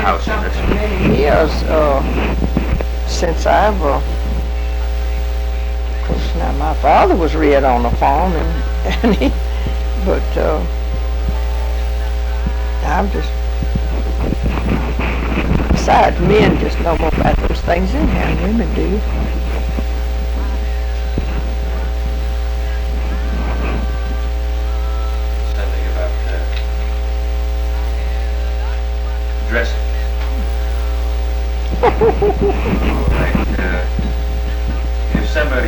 house in this? Many years since I've, of course, now my father was reared on a farm, and he, but I'm just, besides, men just know more about those things than women do. Something about dressing. Like, if somebody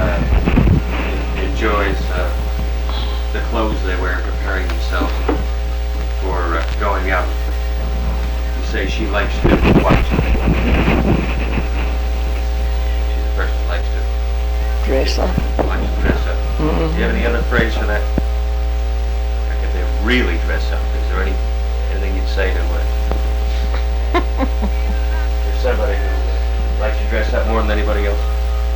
enjoys the clothes they wear, preparing themselves for going out, you say she likes to what? She's a person who likes to Dress up. likes to dress up. Do you have any other phrase for that? Like if they really dress up, is there anything you'd say to if somebody who likes to dress up more than anybody else?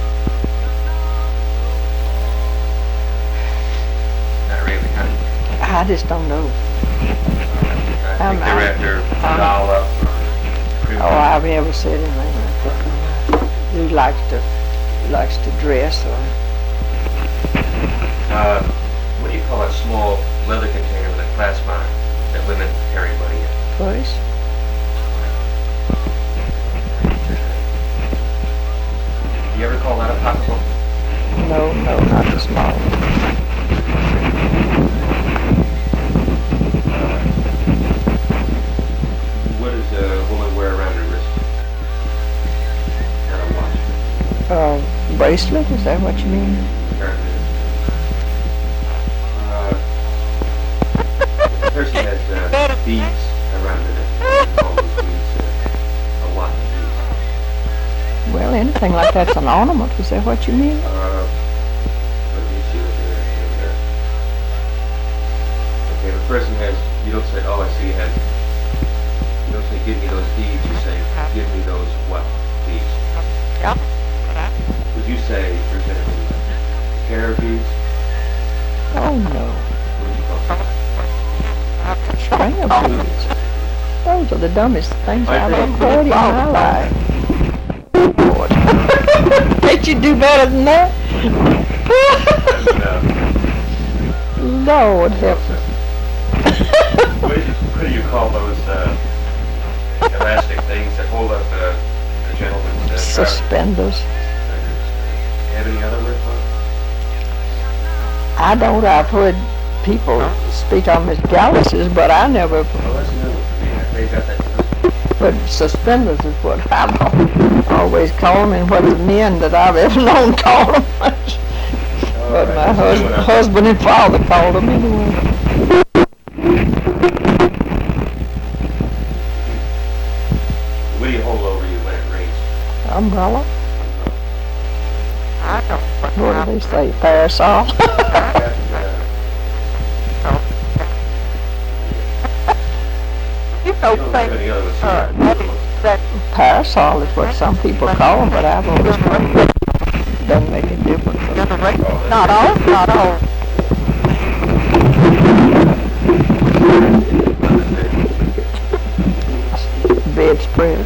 Not really, huh? I just don't know. I think they're after doll up. Oh, I've never said anything like that. Who likes to dress or What do you call that small leather container with a clasp on it that women carry money in? purse? Do you ever call that a pocketbook? No, not the small one. What does a woman wear around her wrist? Not a watch. Bracelet, is that what you mean? Apparently it is. The person has beads around her neck. Call those beads a watch beads. Well, anything like that's an ornament, is that what you mean? Let me see what they're doing there. Okay, if a person has, you don't say, oh, I see you have, you don't say, give me those beads, you say, give me those what beads? Yeah. Would you say, for example, a pair of beads? Oh, no. What would you call that? String of beads. Those are the dumbest things I've ever heard in my life. Lord. Can't you do better than that? Lord help us. What do you call those elastic things that hold up the gentleman's trousers? Suspenders. Have any other word for it? I don't. I've heard people speak on as galluses, but I never. Well, that's new. They got that. But suspenders is what I've always called them, and what the men that I've ever known call them. But my husband and father called them anyway. What do you hold over you when it rains? Umbrella. What do they say? Parasol. You don't have any other Parasol is what some people call them, but I've always heard it doesn't make a difference. Not all. Bedspread.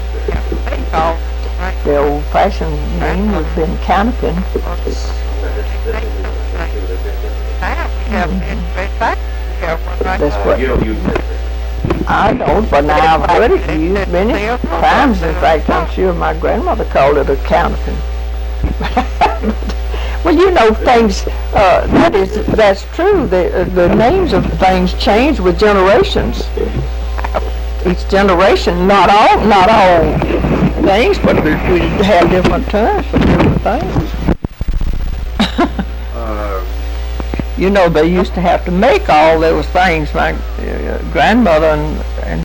The old-fashioned name would have been canopy. That's what. You don't use it. I don't, but now I've heard it used many times. In fact, I'm sure my grandmother called it a canopy. Well, you know, things, that's true. The names of things change with generations. Each generation, not all things, but we have different terms for different things. You know, they used to have to make all those things. My grandmother and